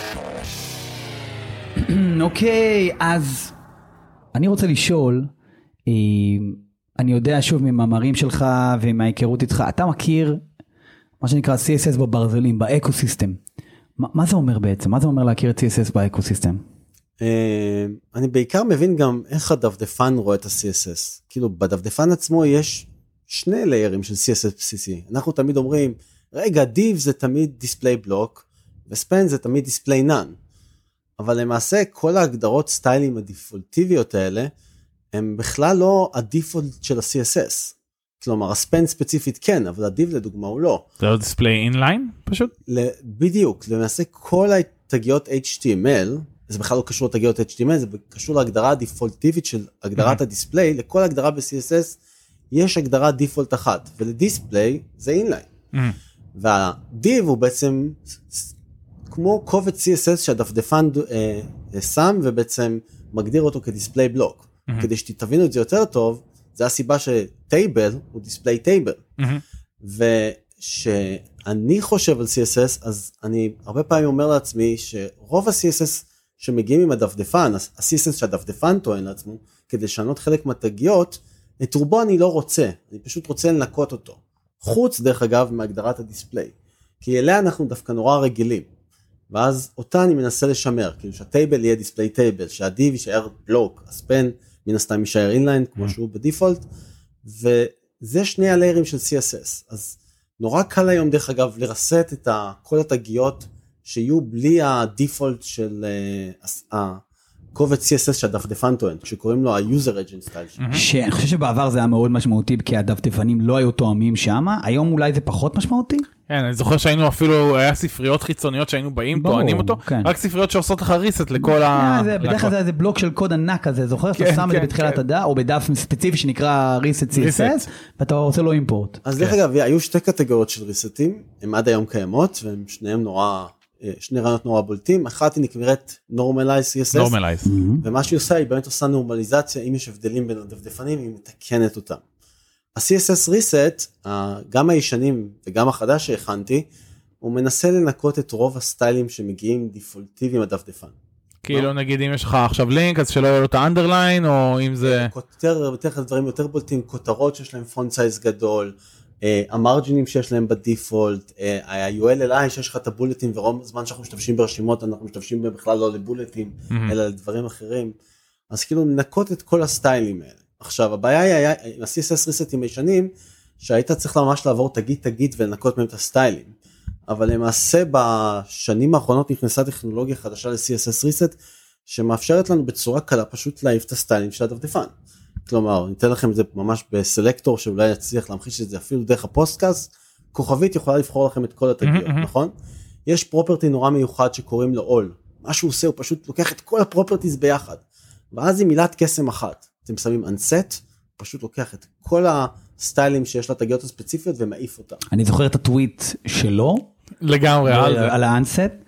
אוקיי, אז אני רוצה לשאול, אני יודע שוב ממאמרים שלך ומההיכרות איתך, אתה מכיר מה שנקרא CSS בברזלים, באקוסיסטם. מה זה אומר בעצם? מה זה אומר להכיר את CSS באקוסיסטם? אני בעיקר מבין גם איך הדפדפן רואה את ה-CSS. כאילו בדפדפן עצמו יש שני ליירים של CSS בסיסי. אנחנו תמיד אומרים, רגע, div זה תמיד display block, ו-span זה תמיד display none. אבל למעשה כל ההגדרות סטיילים הדיפולטיביות האלה, הם בכלל לא הדיפולט של ה-CSS. כלומר, הספן ספציפית כן, אבל הדיב לדוגמה הוא לא. זה לא דיספליי אינליין פשוט? בדיוק, למעשה כל התגיות HTML, זה בכלל לא קשור לתגיות HTML, זה קשור להגדרה הדיפולטיבית של הגדרת הדיספליי, לכל הגדרה ב-CSS יש הגדרה דיפולט אחת, ולדיספליי זה אינליין. והדיב הוא בעצם כמו קובץ CSS שהדפדפן שם, ובעצם מגדיר אותו כדיספליי בלוק. כדי שתבינו את זה יותר טוב, זה הסיבה שטייבל הוא דיספליי טייבל. ושאני חושב על CSS, אז אני הרבה פעמים אומר לעצמי, שרוב ה-CSS שמגיעים עם הדפדפן, ה-CSS שהדפדפן טוען לעצמו, כדי לשנות חלק מהתגיות, את רובו אני לא רוצה, אני פשוט רוצה לנקות אותו. חוץ דרך אגב מהגדרת הדיספליי, כי אליה אנחנו דווקא נורא רגילים. ואז אותה אני מנסה לשמר, כאילו שהטייבל יהיה דיספליי טייבל, שהדיב יישאר בלוק, הספן מן הסתם יישאר אינליין, כמו שהוא בדיפולט, וזה שני הליירים של CSS. אז נורא קל היום דרך אגב לרסט את כל התגיות שיהיו בלי הדיפולט של קובץ CSS שהדפדפן טוען, שקוראים לו ה-user agent style. שאני חושב שבעבר זה היה מאוד משמעותי, כי הדפדפנים לא היו תואמים שם, היום אולי זה פחות משמעותי? כן, אני זוכר שהיינו אפילו, היה ספריות חיצוניות שהיינו באים, טוענים אותו, רק ספריות שעושות לך ריסט לכל ה... בדרך כלל זה איזה בלוק של קוד ענק כזה, זוכר שאתה שם את זה בתחילת הדף, או בדף ספציפי שנקרא ריסט CSS, ואתה רוצה לו אימפורט. אז דרך אגב, היו שתי קטגוריות של ריסטים, הם עד היום קיימות, והם שניהם שני רעיונות נורא בולטים, אחת היא נקראת Normalize CSS, ומה שהיא עושה, היא באמת עושה נורמליזציה, אם יש הבדלים בין הדפדפנים, היא מתקנת אותם. ה-CSS Reset, גם הישנים וגם החדש שהכנתי, הוא מנסה לנקות את רוב הסטיילים שמגיעים דיפולטיביים הדפדפן. כאילו נגיד אם יש לך עכשיו לינק, אז שלא יהיה לו את האנדרליין, או אם זה... יותר דברים יותר בולטים, כותרות שיש להם פונט סייז גדול, המרג'ינים שיש להם בדיפולט, ה-ULLI שיש לך את הבולטים, ורוב זמן שאנחנו משתמשים ברשימות, אנחנו משתמשים בכלל לא לבולטים, אלא לדברים אחרים. אז כאילו לנקות את כל הסטיילים האלה. עכשיו, הבעיה היא, עם ה-CSS Reset עם הישנים, שהיית צריך ממש לעבור תגיד ולנקות מהם את הסטיילים. אבל למעשה בשנים האחרונות נכנסה טכנולוגיה חדשה ל-CSS Reset, שמאפשרת לנו בצורה קלה פשוט להעיף את הסטיילים של הדפדפן. כלומר, ניתן לכם את זה ממש בסלקטור, שאולי יצליח להמחיש את זה אפילו דרך הפוסטקאסט, כוכבית יכולה לבחור לכם את כל התגיות, נכון? יש פרופרטי נורא מיוחד שקוראים לו all. מה שהוא עושה, הוא פשוט לוקח את כל הפרופרטיז ביחד, ואז היא מילת קסם אחת. אתם שמים unsets, פשוט לוקח את כל הסטיילים שיש לה תגיות הספציפיות ומעיף אותה. אני זוכר את הטוויט שלו. לגמרי, על ה-unsets.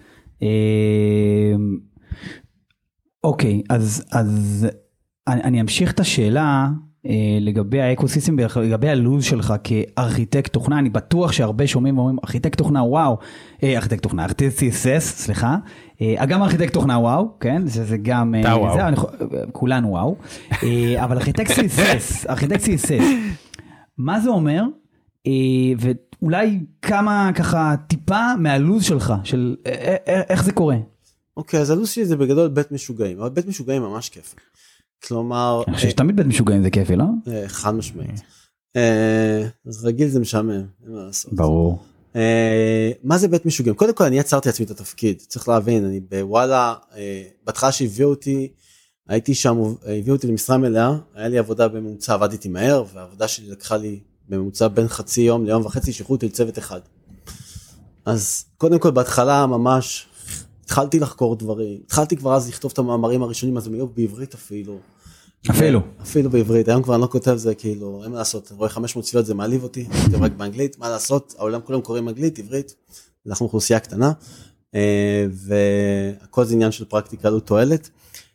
אוקיי, אז אני אמשיך את השאלה לגבי האקוסיסטם, לגבי הלוז שלך כארכיטקט תוכנה. אני בטוח שהרבה שומעים ואומרים, ארכיטקט תוכנה וואו, ארכיטקט CSS, סליחה, גם ארכיטקט תוכנה וואו, כן, זה גם, כולנו וואו, אבל ארכיטקט CSS, מה זה אומר, ואולי כמה ככה טיפה מהלוז שלך, של איך זה קורה? אוקיי, אז הלוז שלי זה בגדול בית משוגעים, אבל בית משוגעים ממש כיף. כלומר... אני חושב שתמיד בית משוגעים זה כיפי, לא? חד משמעית. אז רגיל זה משעמם, אין מה לעשות. ברור. מה זה בית משוגעים? קודם כל אני יצרתי עצמי את התפקיד, צריך להבין, אני בוואלה, בהתחלה שהביאו אותי, הייתי שם, הביאו אותי למשרה מלאה, היה לי עבודה בממוצע, עבדתי מהר, והעבודה שלי לקחה לי בממוצע בין חצי יום ליום וחצי, שחררו אותי לצוות אחד. אז קודם כל בהתחלה ממש התחלתי לחקור דברים, התחלתי כבר אז לכתוב את המאמרים הראשונים, אז הם היו בעברית אפילו בעברית, היום כבר אני לא כותב זה כאילו, אין מה לעשות, רואה 500 צביעות זה מעליב אותי, כותב רק באנגלית, מה לעשות, העולם כולם קוראים אנגלית, עברית, אנחנו אוכלוסייה קטנה, והכל זה עניין של פרקטיקה לא תועלת,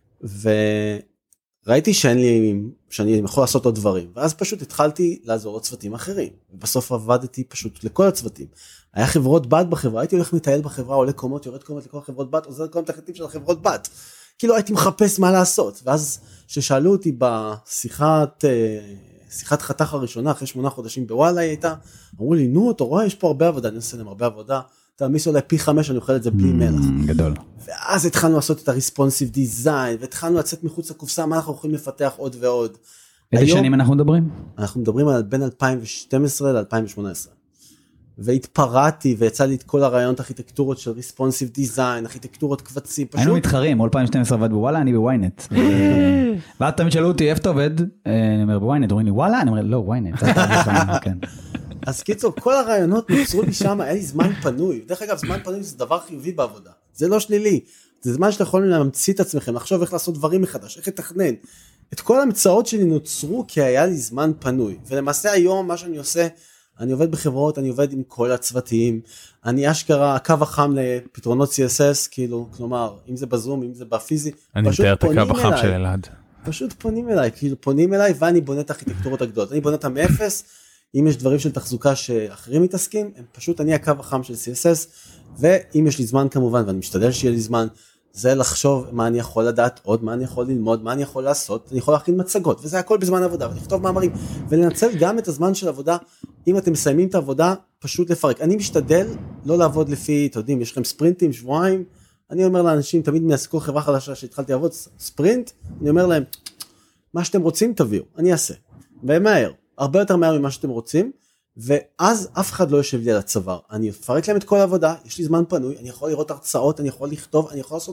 וראיתי שאני יכול לעשות עוד דברים, ואז פשוט התחלתי לעזור עוד צוותים אחרים, ובסוף עבדתי פשוט לכל הצוותים, היה חברות בת בחברה, הייתי הולך מטייל בחברה, עולה קומות, יורד קומות לכל חברות בת, עוזר לכל תחתים של החברות בת, כאילו הייתי מחפש מה לעשות, ואז ששאלו אותי בשיחת חתך הראשונה, אחרי 8 חודשים בוואלה הייתה, אמרו לי, נו, אתה רואה, יש פה הרבה עבודה, אני עושה להם הרבה עבודה, תעמיס עליי פי 5, אני אוכל את זה בלי מלח. גדול. ואז התחלנו לעשות את ה-responsive design, והתחלנו לצאת מחוץ לקופסה, מה אנחנו יכולים לפתח עוד ועוד. איזה שנים אנחנו מדברים? אנחנו מדברים על בין 2012 ל-2018. והתפרעתי, ויצא לי את כל הרעיונות ארכיטקטורות של responsive design, ארכיטקטורות קבצים, פשוט. היינו מתחרים, 2012 עבד בוואלה, אני בוויינט. ואז תמיד שאלו אותי, איפה אתה עובד? אני אומר, בוויינט, אומרים לי, וואלה? אני אומר, לא, וויינט. אז קיצור, כל הרעיונות נוצרו לי שם, היה לי זמן פנוי. דרך אגב, זמן פנוי זה דבר חיובי בעבודה. זה לא שלילי. זה זמן שאתה יכולים להמציא את עצמכם, לחשוב איך לעשות דברים מחדש, איך לתכנן. את כל המצאות שלי נוצרו כי היה לי זמן פנוי. ולמעשה היום, מה שאני עושה, אני עובד בחברות, אני עובד עם כל הצוותים, אני אשכרה הקו החם לפתרונות CSS, כאילו, כלומר, אם זה בזום, אם זה בפיזי, אני מתאר את הקו החם של אלעד. פשוט פונים אליי, כאילו פונים אליי, ואני בונה את הארכיטקטורות הגדולות, אני בונה אותם מאפס, אם יש דברים של תחזוקה שאחרים מתעסקים, פשוט אני הקו החם של CSS, ואם יש לי זמן כמובן, ואני משתדל שיהיה לי זמן, זה לחשוב מה אני יכול לדעת עוד, מה אני יכול ללמוד, מה אני יכול לעשות, אני יכול להכין מצגות, וזה הכל בזמן עבודה, ולכתוב מאמרים, ולנצל גם את הזמן של עבודה, אם אתם מסיימים את העבודה, פשוט לפרק. אני משתדל לא לעבוד לפי, אתם יודעים, יש לכם ספרינטים, שבועיים, אני אומר לאנשים, תמיד מייסקו חברה חדשה שהתחלתי לעבוד, ספרינט, אני אומר להם, מה שאתם רוצים תביאו, אני אעשה, ומהר, הרבה יותר מהר ממה שאתם רוצים, ואז אף אחד לא יושב לי על הצוואר, אני אפרק להם את כל העבודה, יש לי זמן פנוי, אני יכול לראות הרצאות, אני יכול לכתוב, אני יכול לעשות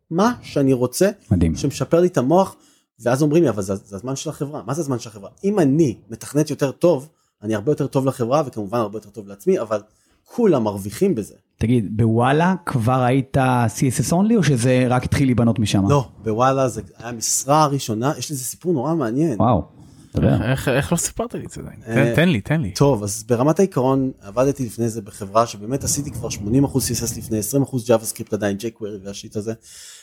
מה שאני רוצה, מדהים. שמשפר לי את המוח, ואז אומרים לי, אבל זה הזמן של החברה. מה זה הזמן של החברה? אם אני מתכנת יותר טוב, אני הרבה יותר טוב לחברה, וכמובן הרבה יותר טוב לעצמי, אבל כולם מרוויחים בזה. תגיד, בוואלה כבר היית CSS only, או שזה רק התחיל להיבנות משם? לא, בוואלה זה היה משרה הראשונה, יש לזה סיפור נורא מעניין. וואו. איך לא סיפרת לי את זה? תן לי. טוב, אז ברמת העיקרון, עבדתי לפני זה בחברה, שבאמת עשיתי כבר 80% CSS לפני, 20% JavaScript עדיין, jQuery והשיט הזה,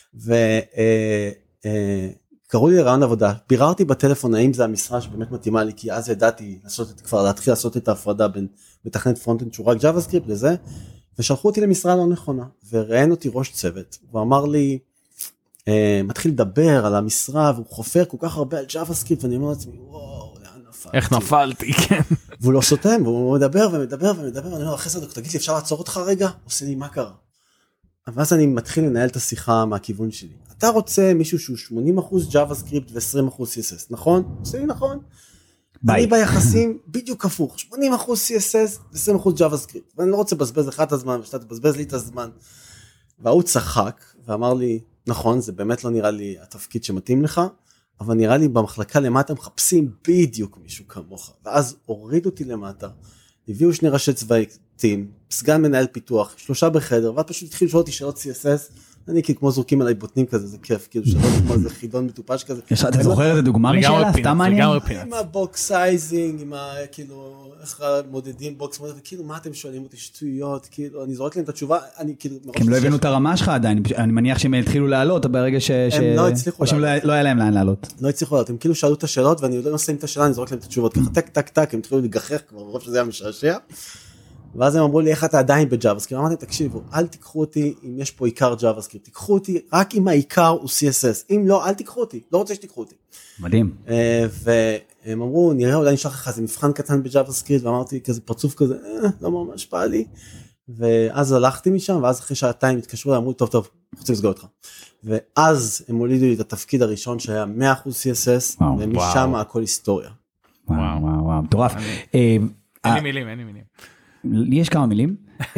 קראו לי לרעיון עבודה, ביררתי בטלפון האם זה המשרה שבאמת מתאימה לי, כי אז ידעתי להתחיל לעשות את ההפרדה בין מתכנת פרונט-אנד שהוא רק JavaScript לזה, ושלחו אותי למשרה לא נכונה, וראיין אותי ראש צוות, והוא אמר לי, מתחיל לדבר על המשרה, והוא חופר כל כך הרבה על JavaScript, ואני אומר לעצמי, וואו, לאן נפלתי? איך נפלתי, כן. והוא לא סותם, והוא מדבר ומדבר ומדבר, אני אומר, אחרי זה, תגיד לי, אפשר לעצור אותך רגע? עושה לי, מה קרה? ואז אני מתחיל לנהל את השיחה מהכיוון שלי. אתה רוצה מישהו שהוא 80% JavaScript ו-20% CSS, נכון? עושה לי נכון. אני ביחסים בדיוק הפוך, 80% CSS ו-20% JavaScript, ואני לא רוצה לבזבז לך את הזמן, ושאתה תבזבז לי את הזמן. והוא צחק ואמר לי, נכון, זה באמת לא נראה לי התפקיד שמתאים לך, אבל נראה לי במחלקה למטה מחפשים בדיוק מישהו כמוך. ואז הוריד אותי למטה, הביאו 2 ראשי צוותים, סגן מנהל פיתוח, 3 בחדר, ואז פשוט התחיל לשאול אותי שאלות CSS, אני כמו זורקים עליי בוטנים כזה, זה כיף, כאילו שאלות כמו איזה חידון מטופש כזה. אתה זוכר איזה דוגמה משאלה? סתם מעניין? עם הבוקס סייזינג, עם כאילו, איך מודדים בוקס מודד, וכאילו מה אתם שואלים אותי שטויות, כאילו, אני זורק להם את התשובה, אני כאילו... כי הם לא הבינו את הרמה שלך עדיין, אני מניח שהם התחילו לעלות ברגע ש... הם לא הצליחו לעלות. או שלא היה להם לאן לעלות. לא הצליחו לעלות, הם כאילו שאלו את השאלות, ואני לא מסיים את השאלה, אני זורק להם את התשובות, ככה טק טק טק, הם התחילו לגחך כבר, ברוב שזה היה משעשע. ואז הם אמרו לי, איך אתה עדיין בJavaScript? אמרתי, תקשיבו, אל תיקחו אותי אם יש פה עיקר JavaScript, תיקחו אותי רק אם העיקר הוא CSS, אם לא, אל תיקחו אותי, לא רוצה שתיקחו אותי. מדהים. והם אמרו, נראה, אולי נשלח לך איזה מבחן קטן בJavaScript, ואמרתי, כזה פרצוף כזה, לא ממש פעל לי. ואז הלכתי משם, ואז אחרי שעתיים התקשרו, אמרו, טוב, רוצה לסגור אותך. ואז הם הולידו לי את התפקיד הראשון, שהיה 100% CSS, ומשם הכל היסטוריה. וואו, מטורף. אין לי מילים. לי יש כמה מילים,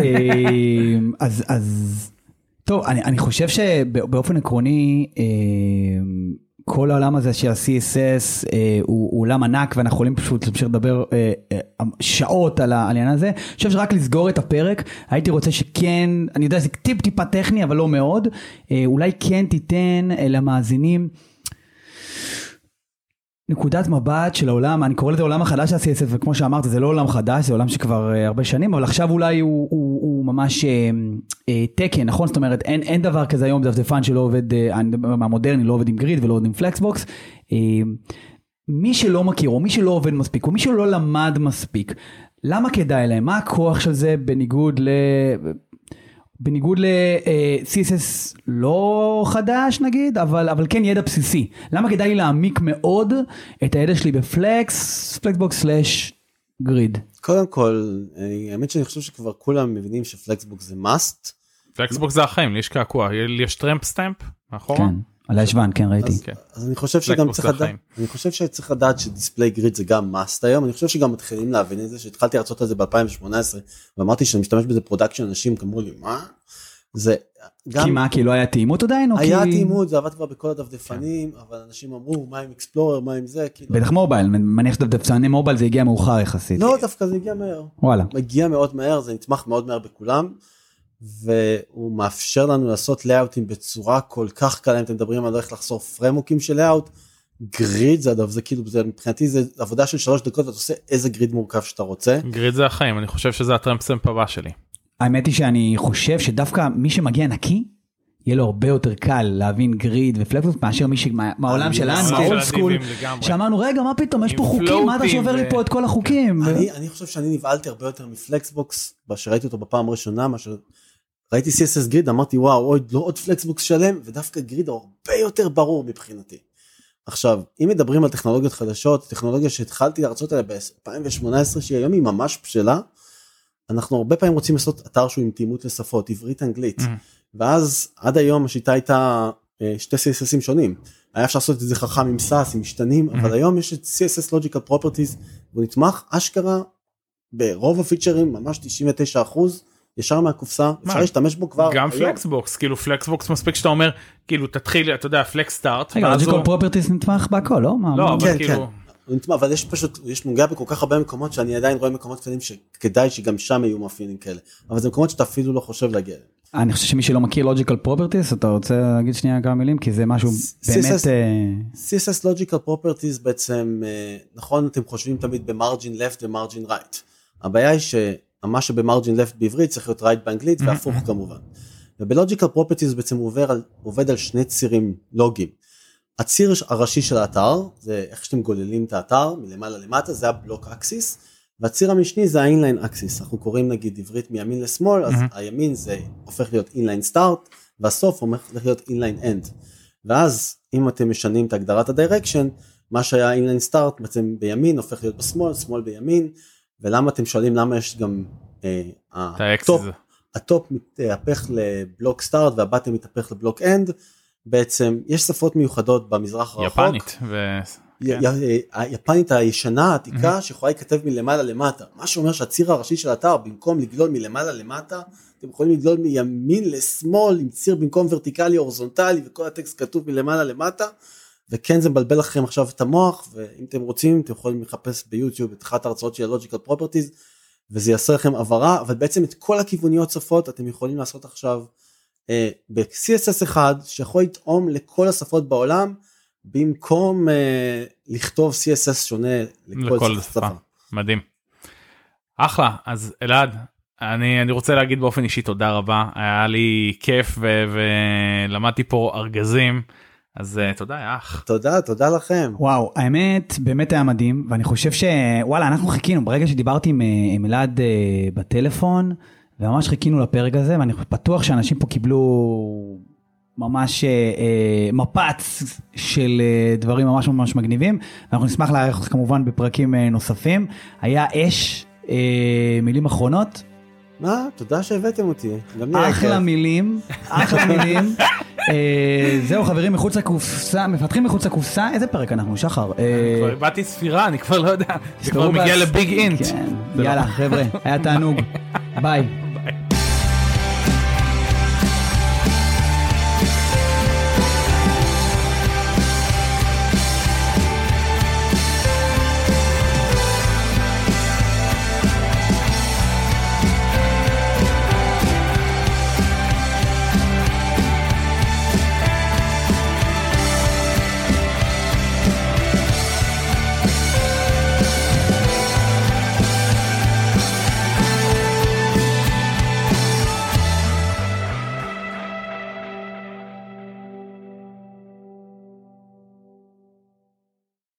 אז טוב, אני חושב שבאופן עקרוני, כל העולם הזה של ה-CSS הוא עולם ענק, ואנחנו יכולים פשוט להמשיך לדבר שעות על העניין הזה. אני חושב שרק לסגור את הפרק, הייתי רוצה שכן, אני יודע, זה טיפה טכני, אבל לא מאוד, אולי כן תיתן למאזינים, נקודת מבט של העולם, אני קורא לזה העולם החדש של ה-CSS, וכמו שאמרת, זה לא עולם חדש, זה עולם שכבר הרבה שנים, אבל עכשיו אולי הוא ממש תקן, נכון? זאת אומרת, אין דבר כזה היום דפדפן שלא עובד, המודרני לא עובד עם גריד ולא עובד עם פלקסבוקס. מי שלא מכיר, או מי שלא עובד מספיק, או מי שלא למד מספיק, למה כדאי להם? מה הכוח של זה בניגוד ל-CSS לא חדש נגיד, אבל כן ידע בסיסי. למה כדאי לי להעמיק מאוד את הידע שלי בפלקסבוקס/גריד? קודם כל, האמת שאני חושב שכבר כולם מבינים שפלקסבוקס זה must. פלקסבוקס זה החיים, לי יש קעקוע, יש טרמפ סטמפ, מאחורה? כן, על הישבן, כן, ראיתי. אז אני חושב שגם צריך לדעת שדיספליי גריד זה גם must היום, אני חושב שגם מתחילים להבין את זה, שהתחלתי להרצות על זה ב-2018, ואמרתי שאני משתמש בזה פרודקשן, אנשים אמרו לי, מה? זה גם... כי מה, כי לא היה תאימות עדיין? היה תאימות, זה עבד כבר בכל הדפדפנים, אבל אנשים אמרו, מה עם אקספלורר, מה עם זה? בטח מובייל, מניח שדפדפני מובייל זה הגיע מאוחר יחסית. לא, דווקא זה הגיע מהר. וואלה. מגיע מאוד מהר, זה נתמך מאוד מהר בכולם, והוא מאפשר לנו לעשות לאאוטים בצורה כל כך קלה, אם אתם מדברים על איך לחסור פרמוקים של לאאוט, גריד זה כאילו, מבחינתי זה עבודה של 3 דקות, ואתה עושה איזה גריד מורכב שאתה רוצה. גריד זה החיים, אני חושב שזה הטרמפ סטמפ הבא שלי. האמת היא שאני חושב שדווקא מי שמגיע נקי, יהיה לו הרבה יותר קל להבין גריד ופלקסבוקס, מאשר מי מהעולם שלנו, מהאולד סקול, שאמרנו, רגע, מה פתאום, יש פה חוקים, מה אתה שובר לי פה את כל החוקים? אני חושב שאני נבעלתי הרבה יותר מפלקסבוקס, שראיתי אותו בפעם הראשונה, ראיתי CSS גריד, אמרתי, וואו, לא עוד פלקסבוקס שלם, ודווקא גריד הרבה יותר ברור מבחינתי. עכשיו, אם מדברים על טכנולוגיות חדשות, טכנולוגיה שהתחלתי להרצות עליה ב-2018, שהיא היום היא ממש בשלה, אנחנו הרבה פעמים רוצים לעשות אתר שהוא עם תאימות לשפות, עברית אנגלית, ואז עד היום השיטה הייתה 2 CSSים שונים, היה אפשר לעשות את זה חכם עם SAS, עם משתנים, אבל היום יש את CSS Logical Properties, והוא נתמך אשכרה ברוב הפיצ'רים, ממש 99%, ישר מהקופסה, אפשר להשתמש בו כבר גם פלקסבוקס, כאילו פלקסבוקס מספיק שאתה אומר, כאילו תתחיל, אתה יודע, פלקס סטארט. רגע, לוג'יקל פרופרטיז נתמך בהכל, לא? לא, אבל כאילו... אבל יש פשוט, יש נוגע בכל כך הרבה מקומות, שאני עדיין רואה מקומות קטנים שכדאי שגם שם יהיו מאפיינים כאלה, אבל זה מקומות שאתה אפילו לא חושב להגיע. אני חושב שמי שלא מכיר לוג'יקל פרופרטיז, אתה רוצה להגיד שנייה כמה מילים, כי זה משהו באמת... CSS לוג'יקל פרופרטיז בעצם, נכון, אתם חושבים תמיד במרג'ין left ומרג'ין right. הבעיה היא שמה שבמרג'ין left בעברית צריך להיות right באנגלית, והפוך כמובן. ובלוג'יקל פרופרטיז בעצם עובד על שני צירים לוגיים. הציר הראשי של האתר, זה איך שאתם גוללים את האתר, מלמעלה למטה, זה הבלוק אקסיס, והציר המשני זה האינליין אקסיס, אנחנו קוראים נגיד עברית מימין לשמאל, אז הימין זה הופך להיות אינליין סטארט, והסוף הופך להיות אינליין אנד, ואז אם אתם משנים את הגדרת הדירקשן, מה שהיה אינליין סטארט בעצם בימין הופך להיות בשמאל, שמאל בימין, ולמה אתם שואלים למה יש גם הטופ מתהפך לבלוק סטארט, והבטם מתהפך לבלוק אנד, בעצם יש שפות מיוחדות במזרח הרחוק. יפנית. היפנית הישנה, העתיקה, שיכולה להיכתב מלמעלה למטה. מה שאומר שהציר הראשי של האתר, במקום לגלול מלמעלה למטה, אתם יכולים לגלול מימין לשמאל, עם ציר במקום ורטיקלי, אורזונטלי, וכל הטקסט כתוב מלמעלה למטה, וכן זה מבלבל לכם עכשיו את המוח, ואם אתם רוצים, אתם יכולים לחפש ביוטיוב את אחת ההרצאות של לוג'יקל פרופרטיז, וזה יעשה לכם עברה, אבל בעצם את כל הכיווניות שפות, אתם יכולים לעשות עכשיו, ב-CSS אחד שיכול לטעום לכל השפות בעולם במקום לכתוב CSS שונה לכל שפה. מדהים. אחלה. אז אלעד, אני רוצה להגיד באופן אישי תודה רבה, היה לי כיף ולמדתי פה ארגזים, אז תודה אח. תודה לכם. וואו, האמת באמת היה מדהים, ואני חושב שוואלה, אנחנו חיכינו, ברגע שדיברתי עם אלעד בטלפון, וממש חיכינו לפרק הזה, ואני בטוח שאנשים פה קיבלו ממש מפץ של דברים ממש ממש מגניבים, ואנחנו נשמח לערך כמובן בפרקים נוספים. היה אש, מילים אחרונות. מה? תודה שהבאתם אותי. אחלה מילים, אחלה מילים. זהו חברים, מחוץ לקופסה, מפתחים מחוץ לקופסה, איזה פרק אנחנו, שחר? כבר באתי ספירה, אני כבר לא יודע, זה כבר מגיע לביג אינט. יאללה חבר'ה, היה תענוג, ביי.